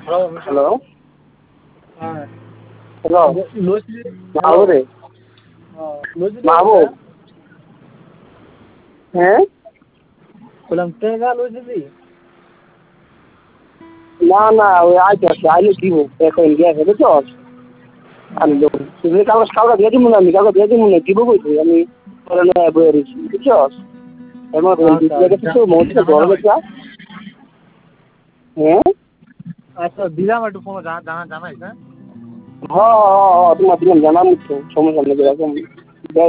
hello hello মাহবুব রে মাহবুব হ্যাঁ না না ওই আইতে আইলে দিব এখন গিয়ে বুঝছ আমি তুমি কাউকে দিয়ে দিব না আমি কাউকে দিয়ে দিব না দিব বলছি আমি বয়ে রয়েছি বুঝছ এমন কিছু মধ্যে গরমে যা হ্যাঁ আচ্ছা দিলাম একটু ফোন জানাইস হ্যাঁ তোমার দিলাম জানাম তো সমস্যা নেই এরকম